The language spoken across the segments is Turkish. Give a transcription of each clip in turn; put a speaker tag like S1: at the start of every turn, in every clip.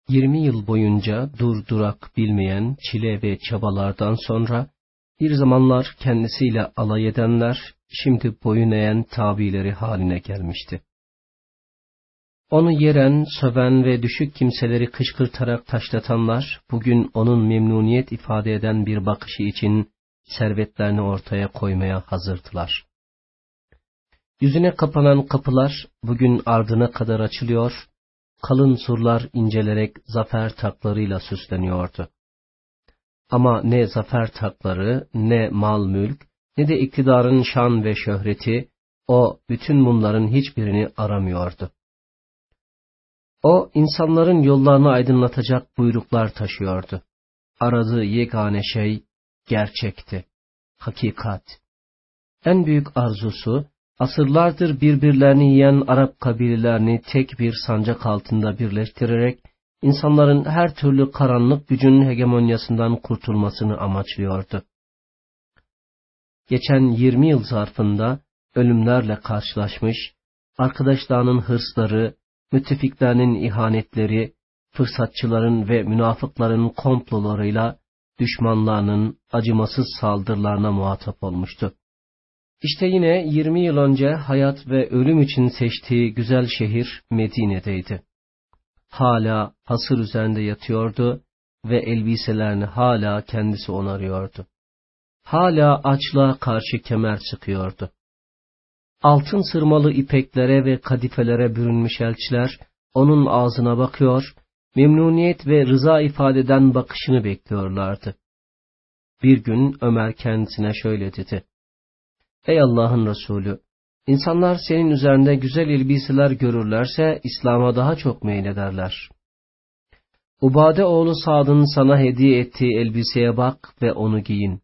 S1: 20 yıl boyunca durdurak bilmeyen çile ve çabalardan sonra, bir zamanlar kendisiyle alay edenler, şimdi boyun eğen tabileri haline gelmişti. Onu yeren, söven ve düşük kimseleri kışkırtarak taşlatanlar, bugün onun memnuniyet ifade eden bir bakışı için servetlerini ortaya koymaya hazırdılar. Yüzüne kapanan kapılar, bugün ardına kadar açılıyor, kalın surlar incelerek zafer taklarıyla süsleniyordu. Ama ne zafer takları, ne mal mülk, ne de iktidarın şan ve şöhreti, o bütün bunların hiçbirini aramıyordu. O, insanların yollarını aydınlatacak buyruklar taşıyordu. Aradığı yegane şey, gerçekti, hakikat. En büyük arzusu, asırlardır birbirlerini yiyen Arap kabilelerini tek bir sancak altında birleştirerek, insanların her türlü karanlık gücünün hegemonyasından kurtulmasını amaçlıyordu. Geçen 20 yıl zarfında ölümlerle karşılaşmış, arkadaşlarının hırsları, müttefiklerinin ihanetleri, fırsatçıların ve münafıkların komplolarıyla düşmanlarının acımasız saldırılarına muhatap olmuştu. İşte yine 20 yıl önce hayat ve ölüm için seçtiği güzel şehir Medine'deydi. Hala hasır üzerinde yatıyordu ve elbiselerini hala kendisi onarıyordu. Hala açlığa karşı kemer sıkıyordu. Altın sırmalı ipeklere ve kadifelere bürünmüş elçiler onun ağzına bakıyor, memnuniyet ve rıza ifade eden bakışını bekliyorlardı. Bir gün Ömer kendisine şöyle dedi: "Ey Allah'ın Resulü, insanlar senin üzerinde güzel elbiseler görürlerse İslam'a daha çok meylederler. Ubade oğlu Sad'ın sana hediye ettiği elbiseye bak ve onu giyin."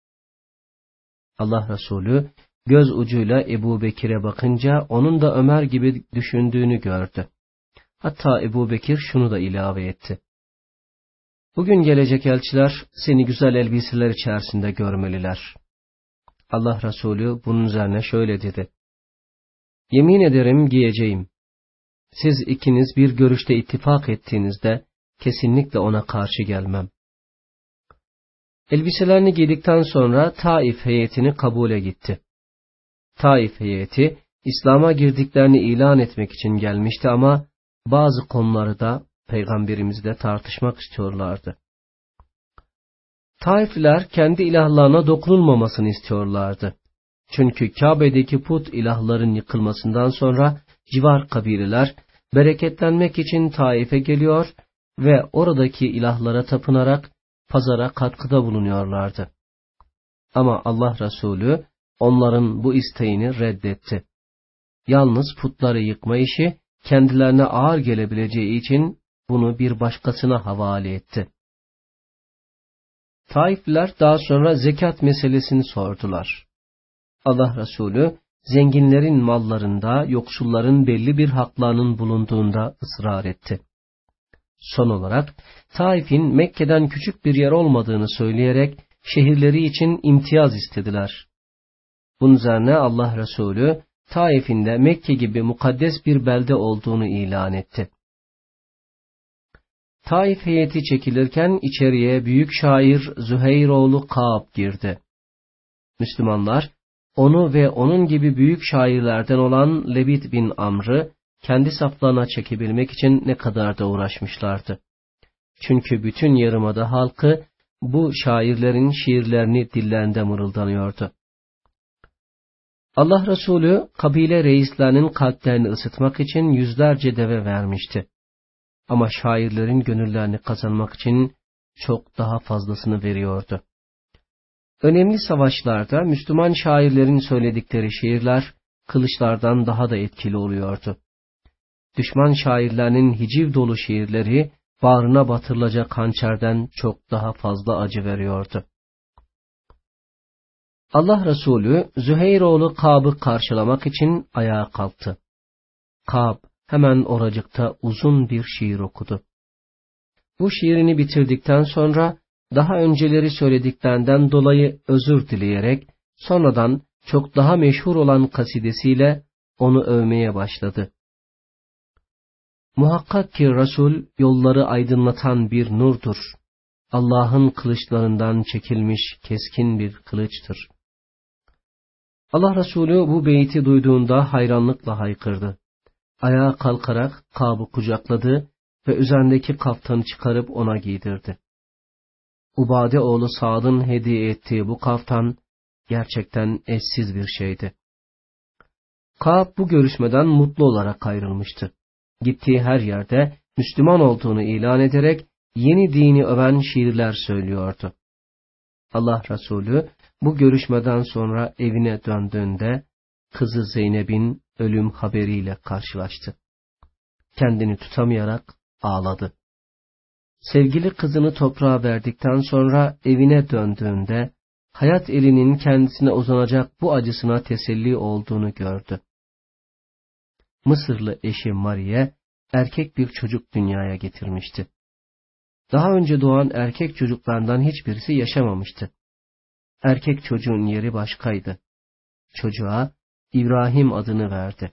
S1: Allah Resulü göz ucuyla Ebu Bekir'e bakınca onun da Ömer gibi düşündüğünü gördü. Hatta Ebu Bekir şunu da ilave etti: "Bugün gelecek elçiler seni güzel elbiseler içerisinde görmeliler." Allah Resulü bunun üzerine şöyle dedi: "Yemin ederim giyeceğim. Siz ikiniz bir görüşte ittifak ettiğinizde kesinlikle ona karşı gelmem." Elbiselerini giydikten sonra Taif heyetini kabule gitti. Taif heyeti İslam'a girdiklerini ilan etmek için gelmişti ama bazı konuları da Peygamberimizle tartışmak istiyorlardı. Taifliler kendi ilahlarına dokunulmamasını istiyorlardı. Çünkü Kabe'deki put ilahların yıkılmasından sonra civar kabileler bereketlenmek için Taif'e geliyor ve oradaki ilahlara tapınarak pazara katkıda bulunuyorlardı. Ama Allah Resulü onların bu isteğini reddetti. Yalnız putları yıkma işi kendilerine ağır gelebileceği için bunu bir başkasına havale etti. Taifliler daha sonra zekat meselesini sordular. Allah Resulü zenginlerin mallarında yoksulların belli bir haklarının bulunduğunda ısrar etti. Son olarak Taif'in Mekke'den küçük bir yer olmadığını söyleyerek şehirleri için imtiyaz istediler. Bunun üzerine Allah Resulü Taif'in de Mekke gibi mukaddes bir belde olduğunu ilan etti. Taif heyeti çekilirken içeriye büyük şair Züheyroğlu Kâb girdi. Müslümanlar onu ve onun gibi büyük şairlerden olan Lebit bin Amr'ı kendi saflarına çekebilmek için ne kadar da uğraşmışlardı. Çünkü bütün yarımada halkı bu şairlerin şiirlerini dillerinde mırıldanıyordu. Allah Resulü kabile reislerinin kalplerini ısıtmak için yüzlerce deve vermişti. Ama şairlerin gönüllerini kazanmak için çok daha fazlasını veriyordu. Önemli savaşlarda Müslüman şairlerin söyledikleri şiirler kılıçlardan daha da etkili oluyordu. Düşman şairlerinin hiciv dolu şiirleri bağrına batırılacak hançerden çok daha fazla acı veriyordu. Allah Resulü Züheyroğlu Kâb'ı karşılamak için ayağa kalktı. Kâb hemen oracıkta uzun bir şiir okudu. Bu şiirini bitirdikten sonra daha önceleri söylediklerinden dolayı özür dileyerek sonradan çok daha meşhur olan kasidesiyle onu övmeye başladı. Muhakkak ki Resul yolları aydınlatan bir nurdur. Allah'ın kılıçlarından çekilmiş keskin bir kılıçtır. Allah Resulü bu beyti duyduğunda hayranlıkla haykırdı. Ayağa kalkarak Kâb'ı kucakladı ve üzerindeki kaftanı çıkarıp ona giydirdi. Ubade oğlu Sa'd'ın hediye ettiği bu kaftan gerçekten eşsiz bir şeydi. Kâb bu görüşmeden mutlu olarak ayrılmıştı. Gittiği her yerde Müslüman olduğunu ilan ederek yeni dini öven şiirler söylüyordu. Allah Resulü bu görüşmeden sonra evine döndüğünde kızı Zeynep'in ölüm haberiyle karşılaştı. Kendini tutamayarak ağladı. Sevgili kızını toprağa verdikten sonra evine döndüğünde hayat elinin kendisine uzanacak bu acısına teselli olduğunu gördü. Mısırlı eşi Mariye erkek bir çocuk dünyaya getirmişti. Daha önce doğan erkek çocuklardan hiçbirisi yaşamamıştı. Erkek çocuğun yeri başkaydı. Çocuğa İbrahim adını verdi.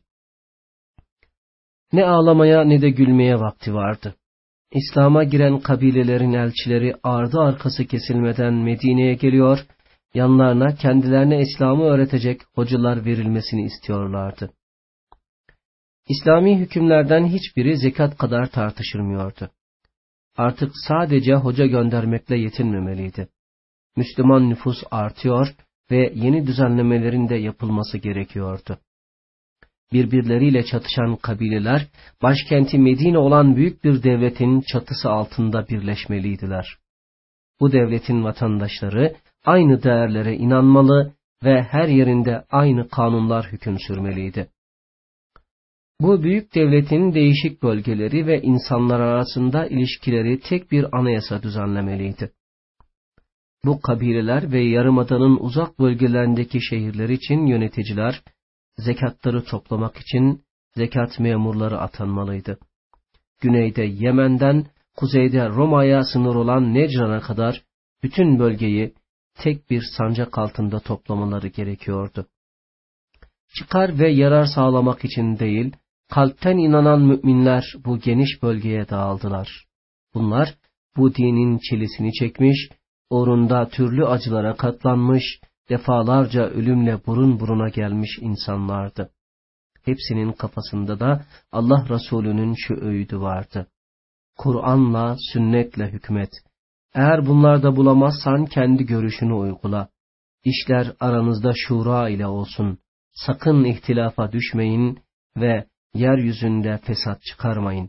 S1: Ne ağlamaya ne de gülmeye vakti vardı. İslam'a giren kabilelerin elçileri ardı arkası kesilmeden Medine'ye geliyor, yanlarına kendilerine İslam'ı öğretecek hocalar verilmesini istiyorlardı. İslami hükümlerden hiçbiri zekat kadar tartışılmıyordu. Artık sadece hoca göndermekle yetinmemeliydi. Müslüman nüfus artıyor ve yeni düzenlemelerin de yapılması gerekiyordu. Birbirleriyle çatışan kabileler, başkenti Medine olan büyük bir devletin çatısı altında birleşmeliydiler. Bu devletin vatandaşları aynı değerlere inanmalı ve her yerinde aynı kanunlar hüküm sürmeliydi. Bu büyük devletin değişik bölgeleri ve insanlar arasında ilişkileri tek bir anayasa düzenlemeliydi. Bu kabileler ve yarımadanın uzak bölgelerindeki şehirler için yöneticiler, zekatları toplamak için zekat memurları atanmalıydı. Güneyde Yemen'den, kuzeyde Roma'ya sınır olan Necran'a kadar bütün bölgeyi tek bir sancak altında toplamaları gerekiyordu. Çıkar ve yarar sağlamak için değil, kalpten inanan müminler bu geniş bölgeye dağıldılar. Bunlar bu dinin çilesini çekmiş, uğrunda türlü acılara katlanmış, defalarca ölümle burun buruna gelmiş insanlardı. Hepsinin kafasında da Allah Resulü'nün şu öğüdü vardı: Kur'an'la, sünnetle hükmet. Eğer bunlarda bulamazsan kendi görüşünü uygula. İşler aranızda şura ile olsun. Sakın ihtilafa düşmeyin ve yeryüzünde fesat çıkarmayın.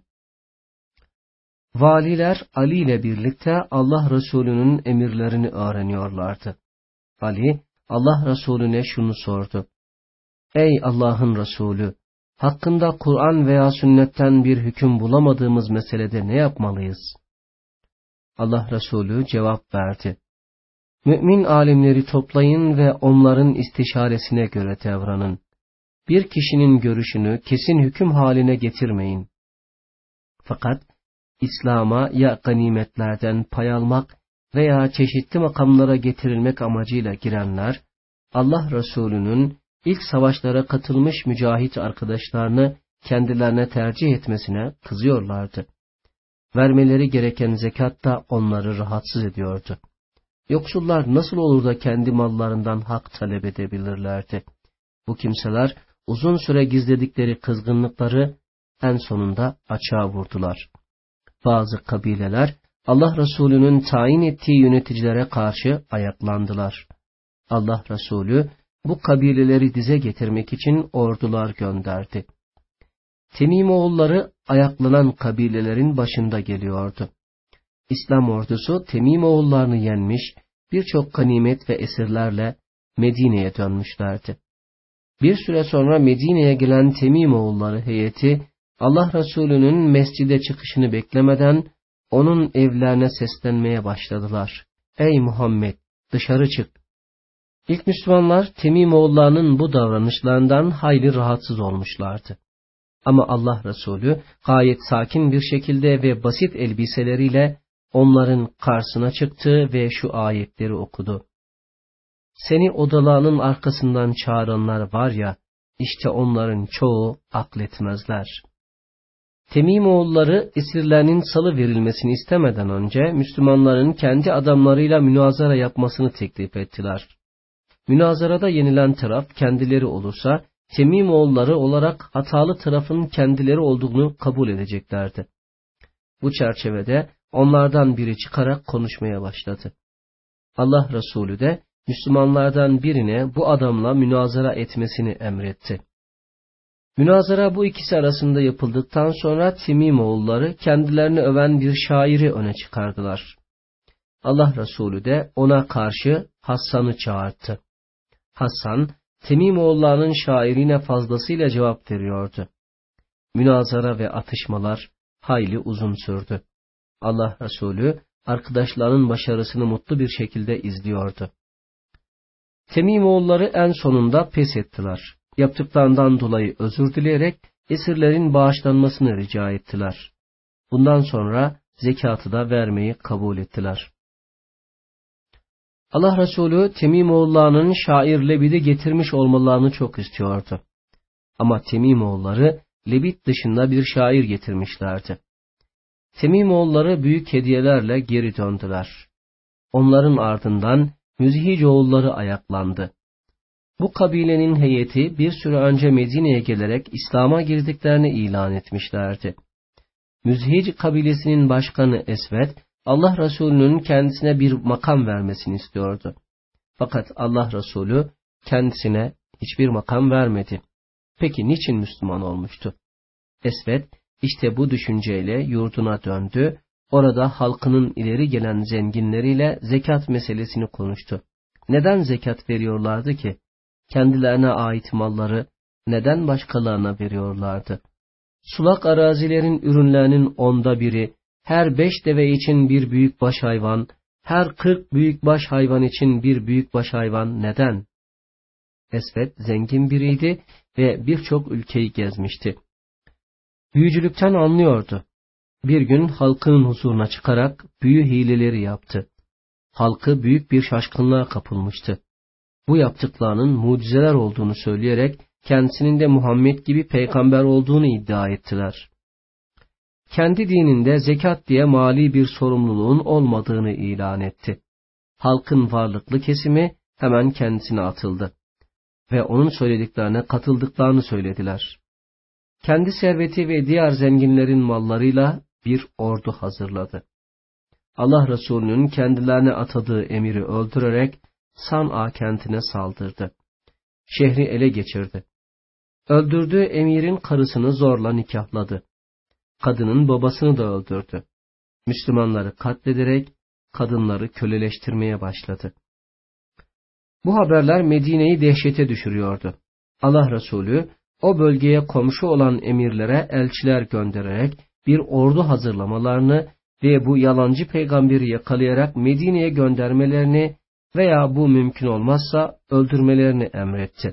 S1: Valiler Ali ile birlikte Allah Resulü'nün emirlerini öğreniyorlardı. Ali, Allah Resulüne şunu sordu: Ey Allah'ın Resulü! Hakkında Kur'an veya sünnetten bir hüküm bulamadığımız meselede ne yapmalıyız? Allah Resulü cevap verdi: Mümin alimleri toplayın ve onların istişaresine göre davranın. Bir kişinin görüşünü kesin hüküm haline getirmeyin. Fakat İslam'a ya ganimetlerden pay almak veya çeşitli makamlara getirilmek amacıyla girenler, Allah Resulü'nün ilk savaşlara katılmış mücahit arkadaşlarını kendilerine tercih etmesine kızıyorlardı. Vermeleri gereken zekat da onları rahatsız ediyordu. Yoksullar nasıl olur da kendi mallarından hak talep edebilirlerdi? Bu kimseler uzun süre gizledikleri kızgınlıkları en sonunda açığa vurdular. Bazı kabileler Allah Resulü'nün tayin ettiği yöneticilere karşı ayaklandılar. Allah Resulü bu kabileleri dize getirmek için ordular gönderdi. Temimoğulları ayaklanan kabilelerin başında geliyordu. İslam ordusu Temimoğullarını yenmiş, birçok ganimet ve esirlerle Medine'ye dönmüşlerdi. Bir süre sonra Medine'ye gelen Temimoğulları heyeti, Allah Resulü'nün mescide çıkışını beklemeden onun evlerine seslenmeye başladılar. Ey Muhammed, dışarı çık! İlk Müslümanlar Temimoğullarının bu davranışlarından hayli rahatsız olmuşlardı. Ama Allah Resulü gayet sakin bir şekilde ve basit elbiseleriyle onların karşısına çıktı ve şu ayetleri okudu. Seni odalarının arkasından çağıranlar var ya, işte onların çoğu akletmezler. Temimoğulları esirlerinin salı verilmesini istemeden önce Müslümanların kendi adamlarıyla münazara yapmasını teklif ettiler. Münazarada yenilen taraf kendileri olursa Temimoğulları olarak hatalı tarafın kendileri olduğunu kabul edeceklerdi. Bu çerçevede onlardan biri çıkarak konuşmaya başladı. Allah Resulü de Müslümanlardan birine bu adamla münazara etmesini emretti. Münazara bu ikisi arasında yapıldıktan sonra Temimoğulları kendilerini öven bir şairi öne çıkardılar. Allah Resulü de ona karşı Hassan'ı çağırdı. Hassan, Temimoğullarının şairine fazlasıyla cevap veriyordu. Münazara ve atışmalar hayli uzun sürdü. Allah Resulü arkadaşlarının başarısını mutlu bir şekilde izliyordu. Temimoğulları en sonunda pes ettiler. Yaptıklarından dolayı özür dileyerek esirlerin bağışlanmasını rica ettiler. Bundan sonra zekatı da vermeyi kabul ettiler. Allah Resulü Temimoğullarının şair Lebid'i getirmiş olmalarını çok istiyordu. Ama Temimoğulları Lebid dışında bir şair getirmişlerdi. Temimoğulları büyük hediyelerle geri döndüler. Onların ardından Müzhicoğulları ayaklandı. Bu kabilenin heyeti bir süre önce Medine'ye gelerek İslam'a girdiklerini ilan etmişlerdi. Müzhic kabilesinin başkanı Esved, Allah Resulü'nün kendisine bir makam vermesini istiyordu. Fakat Allah Resulü kendisine hiçbir makam vermedi. Peki niçin Müslüman olmuştu? Esved işte bu düşünceyle yurduna döndü, orada halkının ileri gelen zenginleriyle zekat meselesini konuştu. Neden zekat veriyorlardı ki? Kendilerine ait malları neden başkalarına veriyorlardı? Sulak arazilerin ürünlerinin 1/10, her 5 deve için bir büyükbaş hayvan, her 40 büyükbaş hayvan için bir büyükbaş hayvan neden? Esved zengin biriydi ve birçok ülkeyi gezmişti. Büyücülükten anlıyordu. Bir gün halkının huzuruna çıkarak büyü hileleri yaptı. Halkı büyük bir şaşkınlığa kapılmıştı. Bu yaptıklarının mucizeler olduğunu söyleyerek kendisinin de Muhammed gibi peygamber olduğunu iddia ettiler. Kendi dininde zekat diye mali bir sorumluluğun olmadığını ilan etti. Halkın varlıklı kesimi hemen kendisine atıldı ve onun söylediklerine katıldıklarını söylediler. Kendi serveti ve diğer zenginlerin mallarıyla bir ordu hazırladı. Allah Resulü'nün kendilerine atadığı emiri öldürerek San'a kentine saldırdı. Şehri ele geçirdi. Öldürdüğü emirin karısını zorla nikahladı. Kadının babasını da öldürdü. Müslümanları katlederek kadınları köleleştirmeye başladı. Bu haberler Medine'yi dehşete düşürüyordu. Allah Resulü o bölgeye komşu olan emirlere elçiler göndererek bir ordu hazırlamalarını ve bu yalancı peygamberi yakalayarak Medine'ye göndermelerini veya bu mümkün olmazsa öldürmelerini emretti.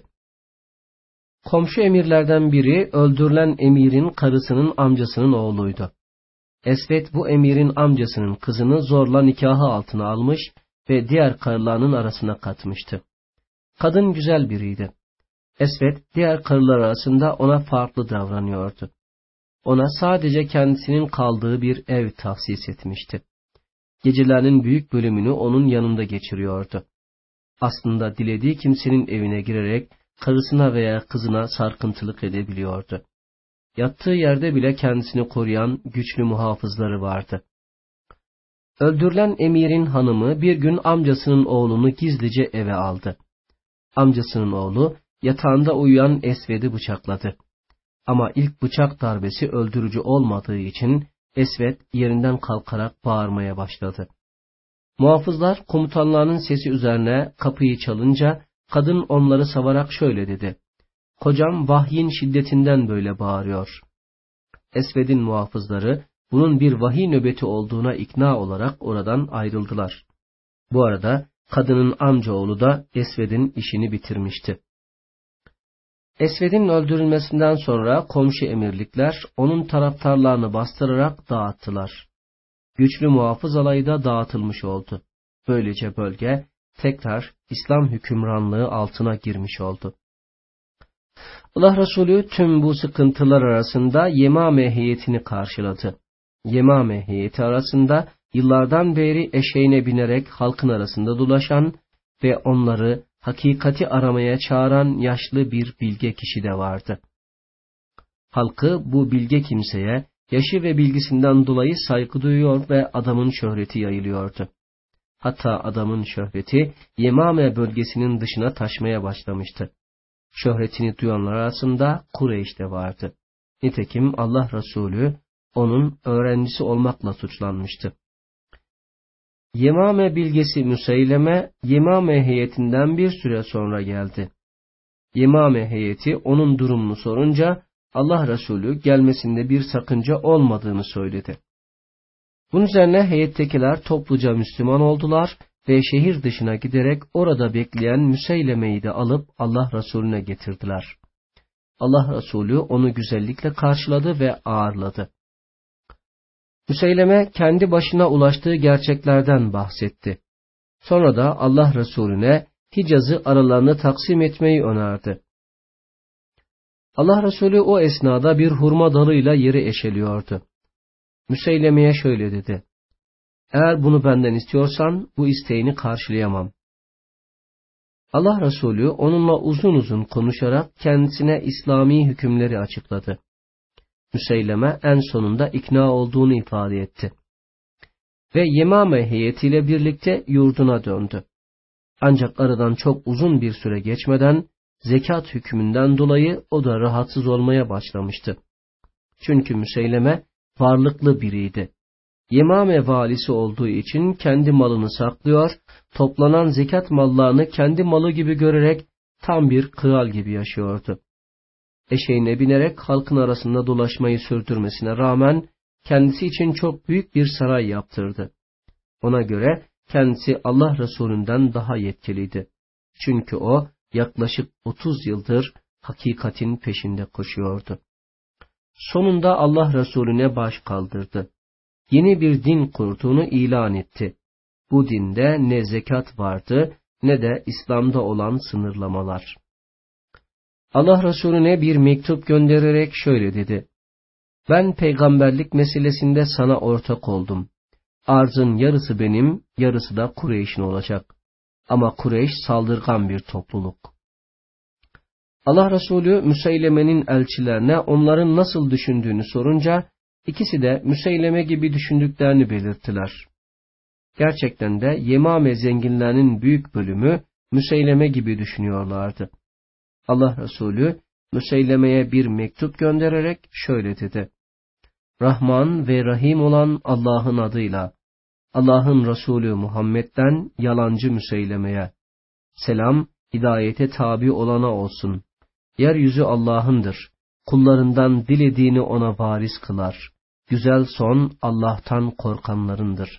S1: Komşu emirlerden biri öldürülen emirin karısının amcasının oğluydu. Esved bu emirin amcasının kızını zorla nikahı altına almış ve diğer karılarının arasına katmıştı. Kadın güzel biriydi. Esved diğer karılar arasında ona farklı davranıyordu. Ona sadece kendisinin kaldığı bir ev tahsis etmişti. Gecelerinin büyük bölümünü onun yanında geçiriyordu. Aslında dilediği kimsenin evine girerek karısına veya kızına sarkıntılık edebiliyordu. Yattığı yerde bile kendisini koruyan güçlü muhafızları vardı. Öldürülen emirin hanımı bir gün amcasının oğlunu gizlice eve aldı. Amcasının oğlu yatağında uyuyan Esved'i bıçakladı. Ama ilk bıçak darbesi öldürücü olmadığı için Esved yerinden kalkarak bağırmaya başladı. Muhafızlar komutanlarının sesi üzerine kapıyı çalınca kadın onları savarak şöyle dedi: "Kocam vahyin şiddetinden böyle bağırıyor." Esved'in muhafızları bunun bir vahiy nöbeti olduğuna ikna olarak oradan ayrıldılar. Bu arada kadının amcaoğlu da Esved'in işini bitirmişti. Esved'in öldürülmesinden sonra komşu emirlikler onun taraftarlarını bastırarak dağıttılar. Güçlü muhafız alayı da dağıtılmış oldu. Böylece bölge tekrar İslam hükümranlığı altına girmiş oldu. Allah Resulü tüm bu sıkıntılar arasında Yemame heyetini karşıladı. Yemame heyeti arasında yıllardan beri eşeğine binerek halkın arasında dolaşan ve onları hakikati aramaya çağıran yaşlı bir bilge kişi de vardı. Halkı bu bilge kimseye yaşı ve bilgisinden dolayı saygı duyuyor ve adamın şöhreti yayılıyordu. Hatta adamın şöhreti Yemame bölgesinin dışına taşmaya başlamıştı. Şöhretini duyanlar arasında Kureyş de vardı. Nitekim Allah Resulü onun öğrencisi olmakla suçlanmıştı. Yemame bilgesi Müseyleme, Yemame heyetinden bir süre sonra geldi. Yemame heyeti onun durumunu sorunca Allah Resulü gelmesinde bir sakınca olmadığını söyledi. Bunun üzerine heyettekiler topluca Müslüman oldular ve şehir dışına giderek orada bekleyen Müseyleme'yi de alıp Allah Resulüne getirdiler. Allah Resulü onu güzellikle karşıladı ve ağırladı. Müseyleme kendi başına ulaştığı gerçeklerden bahsetti. Sonra da Allah Resulüne Hicaz'ı aralarına taksim etmeyi önerdi. Allah Resulü o esnada bir hurma dalıyla yeri eşeliyordu. Müseyleme'ye şöyle dedi: "Eğer bunu benden istiyorsan bu isteğini karşılayamam." Allah Resulü onunla uzun uzun konuşarak kendisine İslami hükümleri açıkladı. Müseyleme en sonunda ikna olduğunu ifade etti. Ve Yemame heyetiyle birlikte yurduna döndü. Ancak aradan çok uzun bir süre geçmeden zekat hükmünden dolayı o da rahatsız olmaya başlamıştı. Çünkü Müseyleme varlıklı biriydi. Yemame valisi olduğu için kendi malını saklıyor, toplanan zekat mallarını kendi malı gibi görerek tam bir kral gibi yaşıyordu. Eşeğine binerek halkın arasında dolaşmayı sürdürmesine rağmen kendisi için çok büyük bir saray yaptırdı. Ona göre kendisi Allah Resulünden daha yetkiliydi. Çünkü o yaklaşık 30 yıldır hakikatin peşinde koşuyordu. Sonunda Allah Resulüne baş kaldırdı. Yeni bir din kurduğunu ilan etti. Bu dinde ne zekat vardı ne de İslam'da olan sınırlamalar. Allah Resulüne bir mektup göndererek şöyle dedi: "Ben peygamberlik meselesinde sana ortak oldum. Arzın yarısı benim, yarısı da Kureyş'in olacak. Ama Kureyş saldırgan bir topluluk." Allah Resulü Müseyleme'nin elçilerine onların nasıl düşündüğünü sorunca ikisi de Müseyleme gibi düşündüklerini belirttiler. Gerçekten de Yemame zenginlerinin büyük bölümü Müseyleme gibi düşünüyorlardı. Allah Resulü Müseyleme'ye bir mektup göndererek şöyle dedi: "Rahman ve Rahim olan Allah'ın adıyla, Allah'ın Resulü Muhammed'den yalancı Müseyleme'ye, selam hidayete tabi olana olsun. Yeryüzü Allah'ındır. Kullarından dilediğini ona varis kılar. Güzel son Allah'tan korkanlarındır."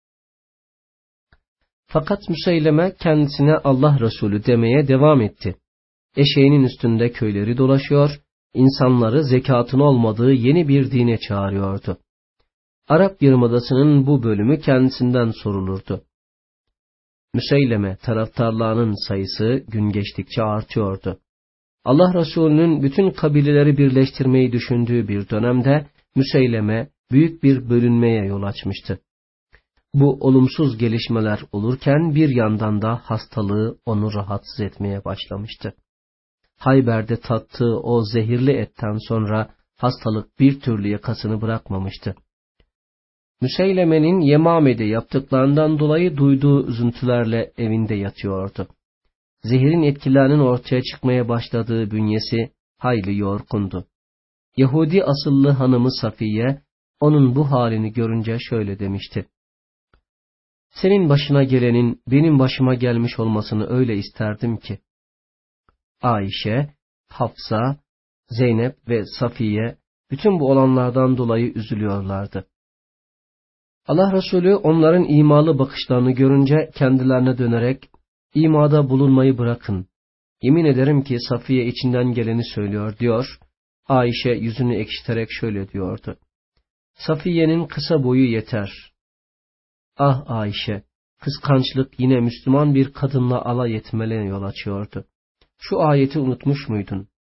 S1: Fakat Müseyleme kendisine Allah Resulü demeye devam etti. Eşeğinin üstünde köyleri dolaşıyor, insanları zekatın olmadığı yeni bir dine çağırıyordu. Arap Yarımadası'nın bu bölümü kendisinden sorulurdu. Müseyleme taraftarlarının sayısı gün geçtikçe artıyordu. Allah Resulü'nün bütün kabileleri birleştirmeyi düşündüğü bir dönemde Müseyleme büyük bir bölünmeye yol açmıştı. Bu olumsuz gelişmeler olurken bir yandan da hastalığı onu rahatsız etmeye başlamıştı. Hayber'de tattığı o zehirli etten sonra hastalık bir türlü yakasını bırakmamıştı. Müseyleme'nin Yemame'de yaptıklarından dolayı duyduğu üzüntülerle evinde yatıyordu. Zehirin etkilerinin ortaya çıkmaya başladığı bünyesi hayli yorgundu. Yahudi asıllı hanımı Safiye, onun bu halini görünce şöyle demişti: "Senin başına gelenin benim başıma gelmiş olmasını öyle isterdim ki." Ayşe, Hafsa, Zeynep ve Safiye bütün bu olanlardan dolayı üzülüyorlardı. Allah Resulü onların imalı bakışlarını görünce kendilerine dönerek, "İmada bulunmayı bırakın. Yemin ederim ki Safiye içinden geleni söylüyor," diyor. Ayşe yüzünü ekşiterek şöyle diyordu: "Safiye'nin kısa boyu yeter." Ah Ayşe, kıskançlık yine Müslüman bir kadınla alay etmelerine yol açıyordu. Şu ayeti unutmuş muydun?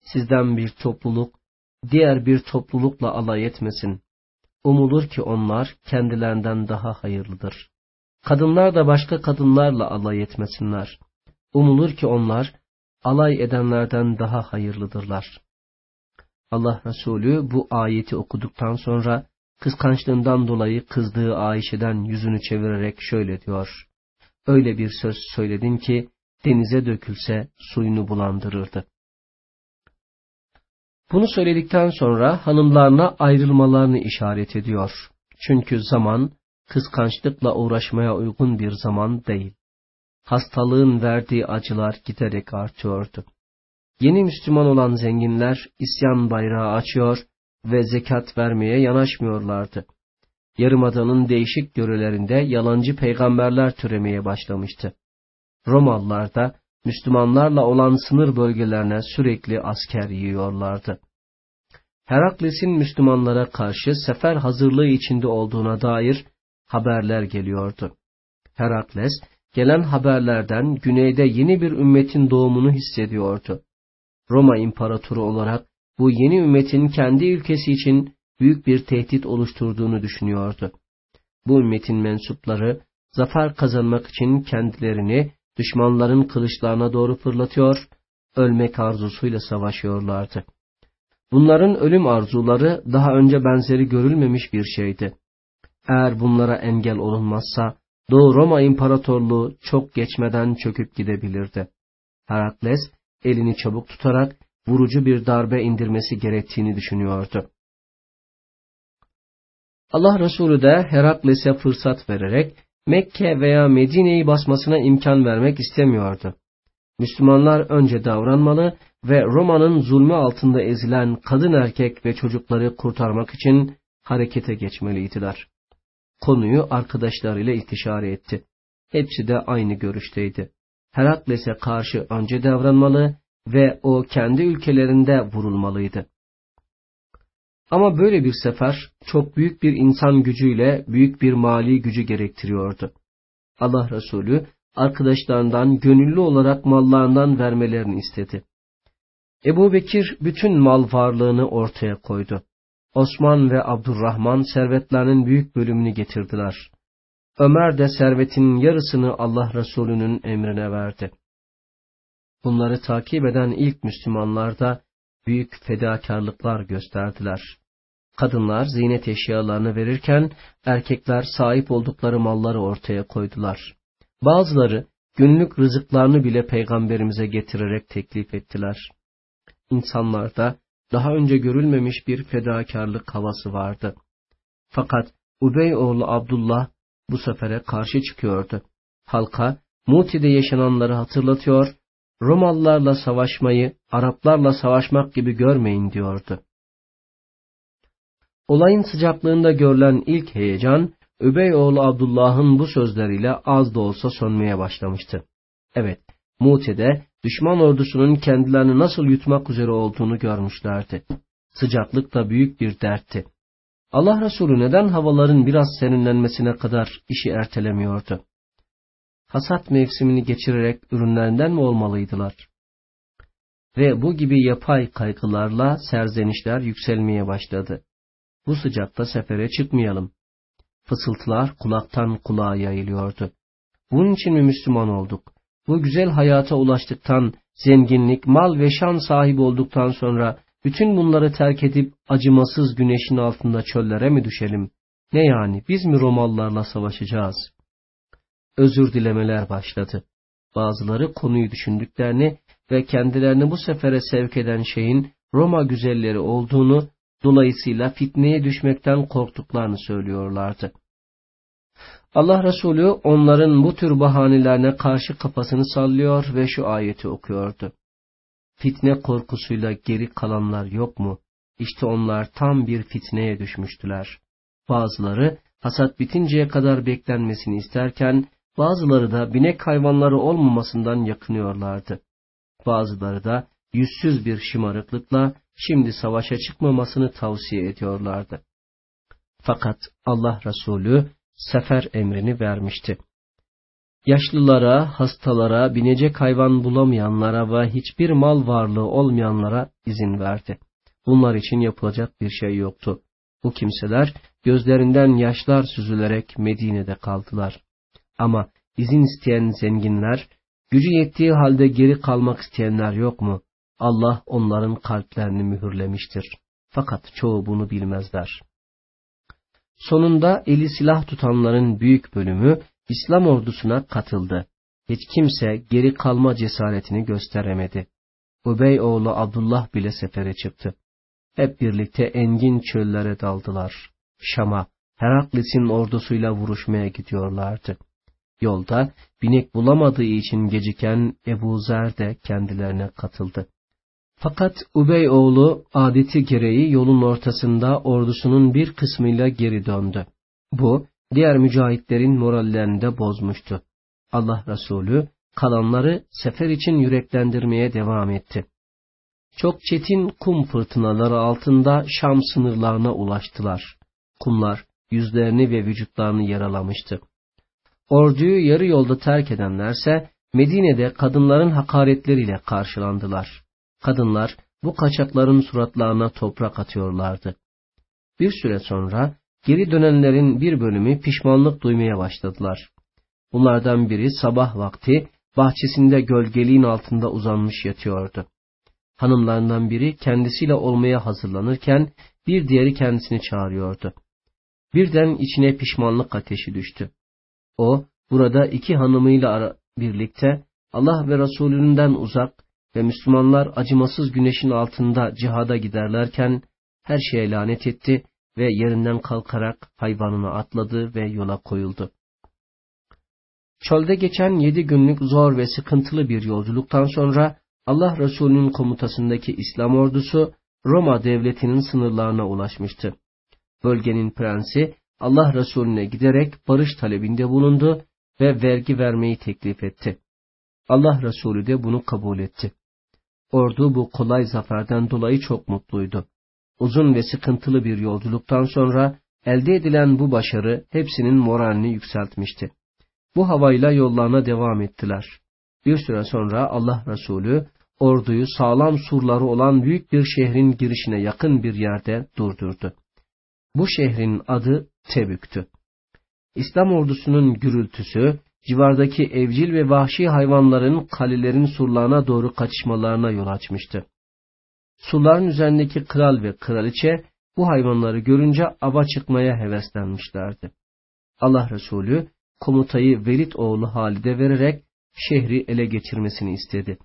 S1: sizden bir topluluk diğer bir toplulukla alay etmesin. Umulur ki onlar kendilerinden daha hayırlıdır. Kadınlar da başka kadınlarla alay etmesinler. Umulur ki onlar alay edenlerden daha hayırlıdırlar. Allah Resulü bu ayeti okuduktan sonra kıskançlığından dolayı kızdığı Ayşe'den yüzünü çevirerek şöyle diyor: öyle bir söz söyledin ki denize dökülse suyunu bulandırırdı. Bunu söyledikten sonra hanımlarına ayrılmalarını işaret ediyor. Çünkü zaman kıskançlıkla uğraşmaya uygun bir zaman değil. Hastalığın verdiği acılar giderek artıyordu. Yeni Müslüman olan zenginler isyan bayrağı açıyor ve zekat vermeye yanaşmıyorlardı. Yarımada'nın değişik yörelerinde yalancı peygamberler türemeye başlamıştı. Romalılar da Müslümanlarla olan sınır bölgelerine sürekli asker yığıyorlardı. Herakles'in Müslümanlara karşı sefer hazırlığı içinde olduğuna dair haberler geliyordu. Herakles, gelen haberlerden güneyde yeni bir ümmetin doğumunu hissediyordu. Roma İmparatoru olarak bu yeni ümmetin kendi ülkesi için büyük bir tehdit oluşturduğunu düşünüyordu. Bu ümmetin mensupları zafer kazanmak için kendilerini düşmanların kılıçlarına doğru fırlatıyor, ölmek arzusuyla savaşıyorlardı. Bunların ölüm arzuları daha önce benzeri görülmemiş bir şeydi. Eğer bunlara engel olunmazsa Doğu Roma İmparatorluğu çok geçmeden çöküp gidebilirdi. Herakles elini çabuk tutarak vurucu bir darbe indirmesi gerektiğini düşünüyordu. Allah Resulü de Herakles'e fırsat vererek Mekke veya Medine'yi basmasına imkan vermek istemiyordu. Müslümanlar önce davranmalı ve Roma'nın zulmü altında ezilen kadın erkek ve çocukları kurtarmak için harekete geçmeliydiler. Konuyu arkadaşlarıyla istişare etti. Hepsi de aynı görüşteydi. Herakles'e karşı önce davranmalı ve o kendi ülkelerinde vurulmalıydı. Ama böyle bir sefer çok büyük bir insan gücüyle büyük bir mali gücü gerektiriyordu. Allah Resulü arkadaşlarından gönüllü olarak mallarından vermelerini istedi. Ebu Bekir bütün mal varlığını ortaya koydu. Osman ve Abdurrahman servetlerinin büyük bölümünü getirdiler. Ömer de servetinin yarısını Allah Resulü'nün emrine verdi. Bunları takip eden ilk Müslümanlar da büyük fedakarlıklar gösterdiler. Kadınlar ziynet eşyalarını verirken erkekler sahip oldukları malları ortaya koydular. Bazıları günlük rızıklarını bile peygamberimize getirerek teklif ettiler. İnsanlarda daha önce görülmemiş bir fedakarlık havası vardı. Fakat Ubey oğlu Abdullah bu sefere karşı çıkıyordu. Halka Muti'de yaşananları hatırlatıyor, Romalılarla savaşmayı Araplarla savaşmak gibi görmeyin diyordu. Olayın sıcaklığında görülen ilk heyecan, Übey oğlu Abdullah'ın bu sözleriyle az da olsa sönmeye başlamıştı. Evet, Mute'de düşman ordusunun kendilerini nasıl yutmak üzere olduğunu görmüşlerdi. Sıcaklık da büyük bir dertti. Allah Resulü neden havaların biraz serinlenmesine kadar işi ertelemiyordu? Hasat mevsimini geçirerek ürünlerinden mi olmalıydılar? Ve bu gibi yapay kaygılarla serzenişler yükselmeye başladı. Bu sıcakta sefere çıkmayalım. Fısıltılar kulaktan kulağa yayılıyordu. Bunun için mi Müslüman olduk? Bu güzel hayata ulaştıktan, zenginlik, mal ve şan sahibi olduktan sonra bütün bunları terk edip acımasız güneşin altında çöllere mi düşelim? Ne yani, biz mi Romalılarla savaşacağız? Özür dilemeler başladı. Bazıları konuyu düşündüklerini ve kendilerini bu sefere sevk eden şeyin Roma güzelleri olduğunu, dolayısıyla fitneye düşmekten korktuklarını söylüyorlardı. Allah Resulü onların bu tür bahanelerine karşı kafasını sallıyor ve şu ayeti okuyordu. Fitne korkusuyla geri kalanlar yok mu? İşte onlar tam bir fitneye düşmüştüler. Bazıları hasat bitinceye kadar beklenmesini isterken, bazıları da binek hayvanları olmamasından yakınıyorlardı. Bazıları da yüzsüz bir şımarıklıkla şimdi savaşa çıkmamasını tavsiye ediyorlardı. Fakat Allah Resulü sefer emrini vermişti. Yaşlılara, hastalara, binecek hayvan bulamayanlara ve hiçbir mal varlığı olmayanlara izin verdi. Bunlar için yapılacak bir şey yoktu. Bu kimseler gözlerinden yaşlar süzülerek Medine'de kaldılar. Ama izin isteyen zenginler, gücü yettiği halde geri kalmak isteyenler yok mu? Allah onların kalplerini mühürlemiştir. Fakat çoğu bunu bilmezler. Sonunda eli silah tutanların büyük bölümü İslam ordusuna katıldı. Hiç kimse geri kalma cesaretini gösteremedi. Ubey oğlu Abdullah bile sefere çıktı. Hep birlikte engin çöllere daldılar. Şam'a, Herakles'in ordusuyla vuruşmaya gidiyorlardı. Yolda binek bulamadığı için geciken Ebu Zer de kendilerine katıldı. Fakat Ubey oğlu adeti gereği yolun ortasında ordusunun bir kısmıyla geri döndü. Bu, diğer mücahitlerin morallerini de bozmuştu. Allah Resulü kalanları sefer için yüreklendirmeye devam etti. Çok çetin kum fırtınaları altında Şam sınırlarına ulaştılar. Kumlar yüzlerini ve vücutlarını yaralamıştı. Orduyu yarı yolda terk edenlerse Medine'de kadınların hakaretleriyle karşılandılar. Kadınlar bu kaçakların suratlarına toprak atıyorlardı. Bir süre sonra geri dönenlerin bir bölümü pişmanlık duymaya başladılar. Bunlardan biri sabah vakti bahçesinde gölgeliğin altında uzanmış yatıyordu. Hanımlarından biri kendisiyle olmaya hazırlanırken bir diğeri kendisini çağırıyordu. Birden içine pişmanlık ateşi düştü. O, burada iki hanımıyla birlikte Allah ve Resulünden uzak ve Müslümanlar acımasız güneşin altında cihada giderlerken her şeye lanet etti ve yerinden kalkarak hayvanına atladı ve yola koyuldu. Çölde geçen 7 günlük zor ve sıkıntılı bir yolculuktan sonra Allah Resulü'nün komutasındaki İslam ordusu Roma devletinin sınırlarına ulaşmıştı. Bölgenin prensi Allah Resulüne giderek barış talebinde bulundu ve vergi vermeyi teklif etti. Allah Resulü de bunu kabul etti. Ordu bu kolay zaferden dolayı çok mutluydu. Uzun ve sıkıntılı bir yolculuktan sonra elde edilen bu başarı hepsinin moralini yükseltmişti. Bu havayla yollarına devam ettiler. Bir süre sonra Allah Resulü orduyu sağlam surları olan büyük bir şehrin girişine yakın bir yerde durdurdu. Bu şehrin adı Tebük'tü. İslam ordusunun gürültüsü, civardaki evcil ve vahşi hayvanların kalelerin surlarına doğru kaçışmalarına yol açmıştı. Surların üzerindeki kral ve kraliçe bu hayvanları görünce ava çıkmaya heveslenmişlerdi. Allah Resulü komutayı Velid oğlu Halid'e vererek şehri ele geçirmesini istedi.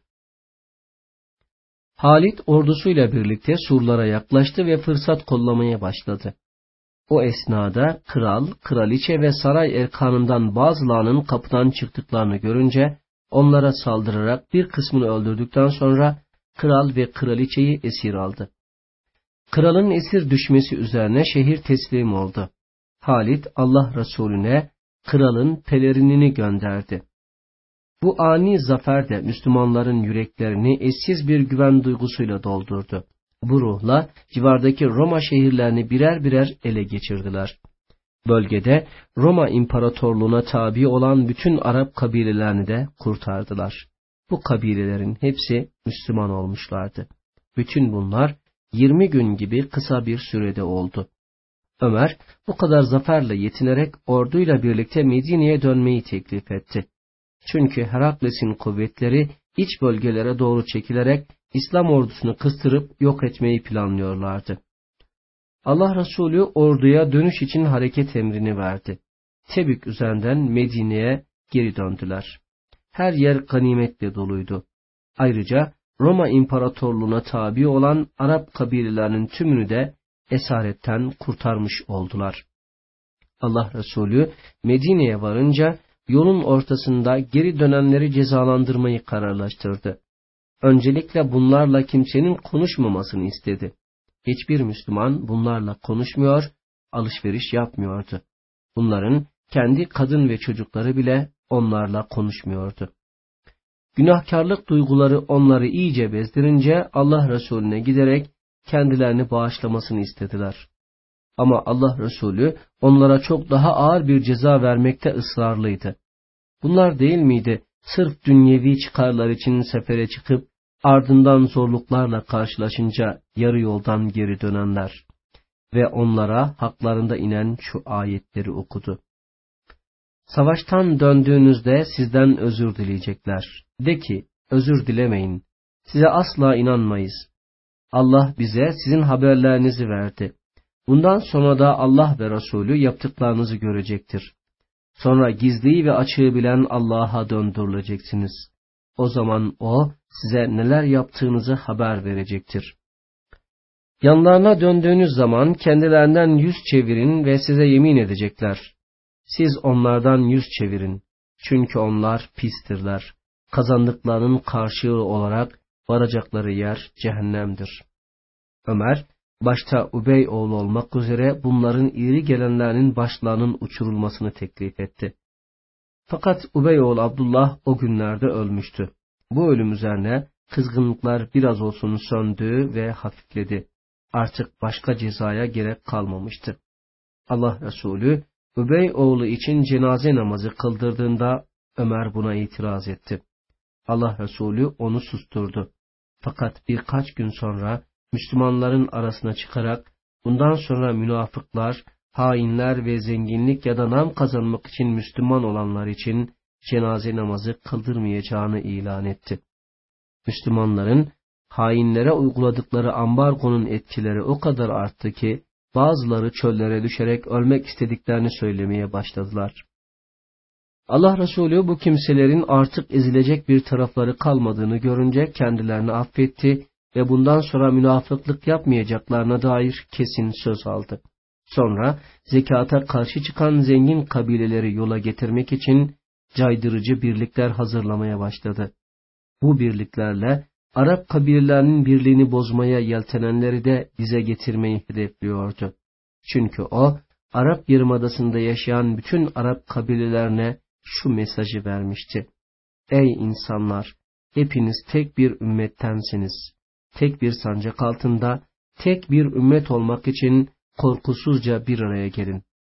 S1: Halid ordusuyla birlikte surlara yaklaştı ve fırsat kollamaya başladı. O esnada kral, kraliçe ve saray erkanından bazılarının kapıdan çıktıklarını görünce onlara saldırarak bir kısmını öldürdükten sonra kral ve kraliçeyi esir aldı. Kralın esir düşmesi üzerine şehir teslim oldu. Halid Allah Resulüne kralın pelerinini gönderdi. Bu ani zafer de Müslümanların yüreklerini eşsiz bir güven duygusuyla doldurdu. Bu ruhla civardaki Roma şehirlerini birer birer ele geçirdiler. Bölgede Roma İmparatorluğu'na tabi olan bütün Arap kabilelerini de kurtardılar. Bu kabilelerin hepsi Müslüman olmuşlardı. Bütün bunlar 20 gün gibi kısa bir sürede oldu. Ömer bu kadar zaferle yetinerek orduyla birlikte Medine'ye dönmeyi teklif etti. Çünkü Herakles'in kuvvetleri iç bölgelere doğru çekilerek İslam ordusunu kıstırıp yok etmeyi planlıyorlardı. Allah Resulü orduya dönüş için hareket emrini verdi. Tebük üzerinden Medine'ye geri döndüler. Her yer ganimetle doluydu. Ayrıca Roma İmparatorluğu'na tabi olan Arap kabilelerinin tümünü de esaretten kurtarmış oldular. Allah Resulü Medine'ye varınca yolun ortasında geri dönenleri cezalandırmayı kararlaştırdı. Öncelikle bunlarla kimsenin konuşmamasını istedi. Hiçbir Müslüman bunlarla konuşmuyor, alışveriş yapmıyordu. Bunların kendi kadın ve çocukları bile onlarla konuşmuyordu. Günahkarlık duyguları onları iyice bezdirince Allah Resulüne giderek kendilerini bağışlamasını istediler. Ama Allah Resulü onlara çok daha ağır bir ceza vermekte ısrarlıydı. Bunlar değil miydi sırf dünyevi çıkarlar için sefere çıkıp ardından zorluklarla karşılaşınca yarı yoldan geri dönenler? Ve onlara haklarında inen şu ayetleri okudu. Savaştan döndüğünüzde sizden özür dileyecekler. De ki, özür dilemeyin. Size asla inanmayız. Allah bize sizin haberlerinizi verdi. Bundan sonra da Allah ve Resulü yaptıklarınızı görecektir. Sonra gizliyi ve açığı bilen Allah'a döndürüleceksiniz. O zaman O size neler yaptığınızı haber verecektir. Yanlarına döndüğünüz zaman kendilerinden yüz çevirin ve size yemin edecekler. Siz onlardan yüz çevirin. Çünkü onlar pistirler. Kazandıklarının karşılığı olarak varacakları yer cehennemdir. Ömer, başta Ubey oğlu olmak üzere bunların ileri gelenlerinin başlarının uçurulmasını teklif etti. Fakat Ubey oğlu Abdullah o günlerde ölmüştü. Bu ölüm üzerine kızgınlıklar biraz olsun söndü ve hafifledi. Artık başka cezaya gerek kalmamıştı. Allah Resulü Ubey oğlu için cenaze namazı kıldırdığında Ömer buna itiraz etti. Allah Resulü onu susturdu. Fakat birkaç gün sonra Müslümanların arasına çıkarak bundan sonra münafıklar, hainler ve zenginlik ya da nam kazanmak için Müslüman olanlar için cenaze namazı kıldırmayacağını ilan etti. Müslümanların hainlere uyguladıkları ambargonun etkileri o kadar arttı ki bazıları çöllere düşerek ölmek istediklerini söylemeye başladılar. Allah Resulü bu kimselerin artık ezilecek bir tarafları kalmadığını görünce kendilerini affetti ve bundan sonra münafıklık yapmayacaklarına dair kesin söz aldı. Sonra zekata karşı çıkan zengin kabileleri yola getirmek için caydırıcı birlikler hazırlamaya başladı. Bu birliklerle Arap kabilelerinin birliğini bozmaya yeltenenleri de dize getirmeyi hedefliyordu. Çünkü o, Arap Yarımadası'nda yaşayan bütün Arap kabilelerine şu mesajı vermişti. Ey insanlar! Hepiniz tek bir ümmettensiniz. Tek bir sancak altında, tek bir ümmet olmak için korkusuzca bir araya gelin.